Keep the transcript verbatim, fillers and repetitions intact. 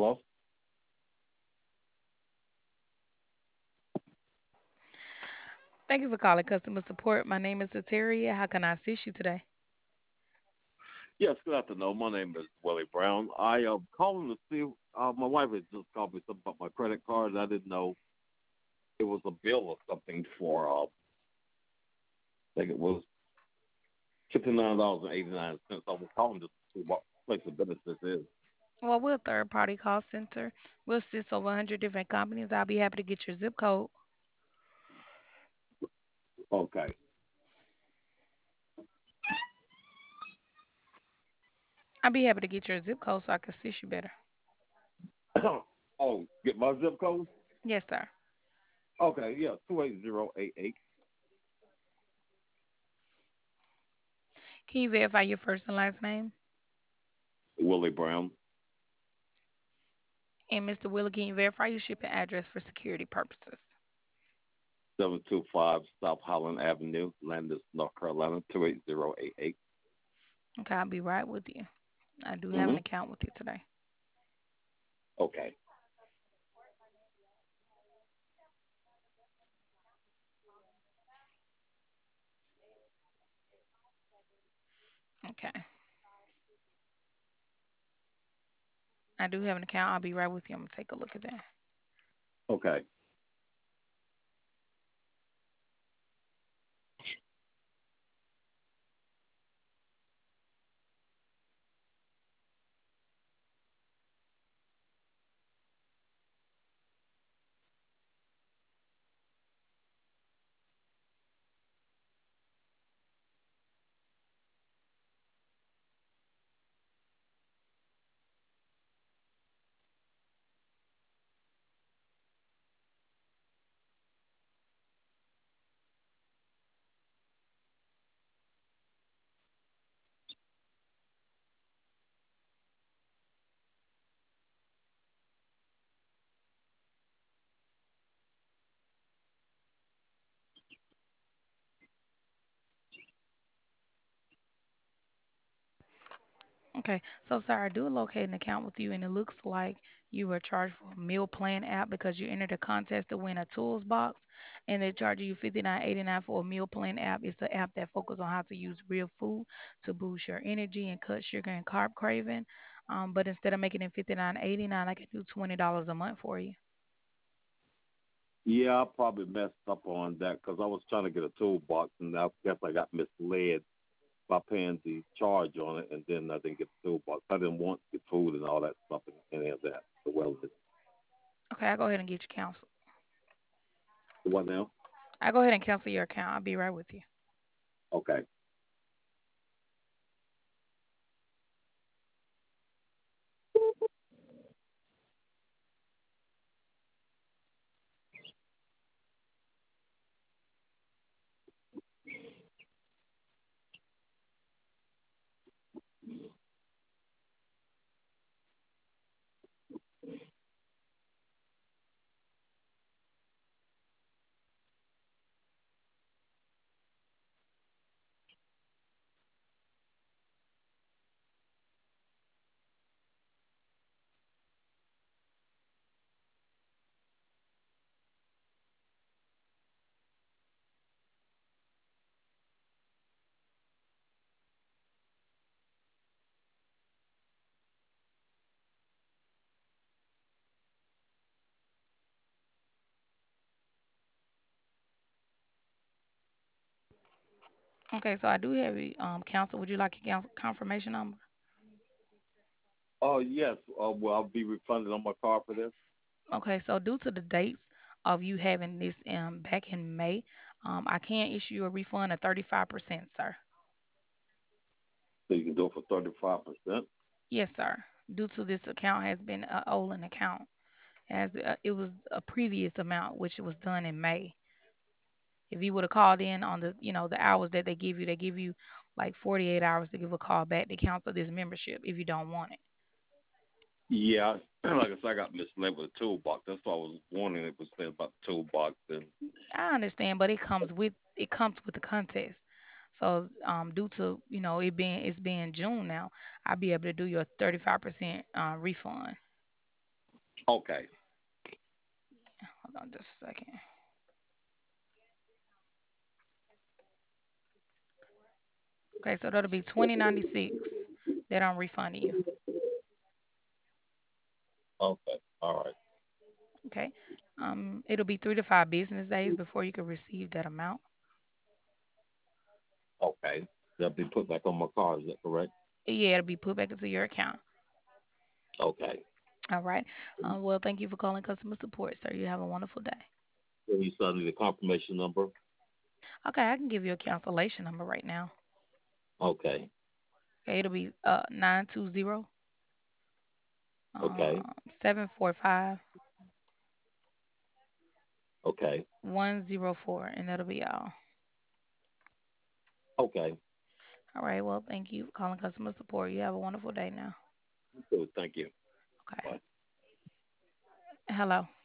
Hello? Thank you for calling customer support. My name is Sateria. How can I assist you today? Yes, good afternoon. My name is Willie Brown. I am calling to see, uh, my wife had just called me something about my credit card. I didn't know it was a bill or something for, uh, I think it was fifty-nine dollars and eighty-nine cents. I was calling to see what place of business this is. Well, we're a third party call center. We'll assist over one hundred different companies. I'll be happy to get your zip code. Okay. I'll be happy to get your zip code so I can assist you better. Oh, get my zip code? Yes, sir. Okay, yeah, two eight zero eight eight. Can you verify your first and last name? Willie Brown, And mister Wheeler, can you verify your shipping address for security purposes? seven two five South Highland Avenue, Landis, North Carolina, two eight zero eight eight. Okay, I'll be right with you. I do have an Mm-hmm. account with you today. Okay. Okay. I do have an account. I'll be right with you. I'm going to take a look at that. Okay. Okay, so sir, I do locate an account with you, and it looks like you were charged for a meal plan app because you entered a contest to win a tools box, and they're charging you fifty-nine eighty-nine for a meal plan app. It's an app that focuses on how to use real food to boost your energy and cut sugar and carb craving. Um, but instead of making it fifty-nine eighty-nine, I can do twenty dollars a month for you. Yeah, I probably messed up on that because I was trying to get a toolbox, and I guess I got misled by paying the charge on it, and then I didn't get the toolbox. I didn't want the food and all that stuff and any of that. The wellness. Okay, I'll go ahead and get you canceled. What now? I'll go ahead and cancel your account. I'll be right with you. Okay. Okay, so I do have you um, cancel. Would you like a cancel confirmation number? Oh yes. Uh, well, I'll be refunded on my card for this, Okay, so due to the dates of you having this um, back in May, um, I can issue you a refund of thirty-five percent, sir. so you can do it for thirty-five percent. Yes, sir. Due to this account has been a Olin account, as uh, it was a previous amount which was done in May. If you would have called in on the, you know, the hours that they give you, they give you like forty-eight hours to give a call back to cancel this membership if you don't want it. Yeah, like I said, I got misled with the toolbox. That's why I was warning it was saying about the toolbox. And I understand, but it comes with it comes with the contest. So, um, due to you know it being it's being June now, I'll be able to do your thirty-five percent uh, refund. Okay. Hold on just a second. Okay, so that'll be twenty ninety six that I'm refunding you. Okay. All right. Okay. Um, it'll be three to five business days before you can receive that amount. Okay. That'll be put back on my card. Is that correct? Yeah, it'll be put back into your account. Okay. All right. Uh, well, thank you for calling customer support, sir. You have a wonderful day. Will you send me the confirmation number? Okay, I can give you a cancellation number right now. Okay. Okay, it'll be uh nine two zero Okay. um seven four five Okay. one zero four, and that'll be all. Okay. All right. Well, thank you for calling customer support. You have a wonderful day now. Good. Thank you. Okay. Bye. Hello.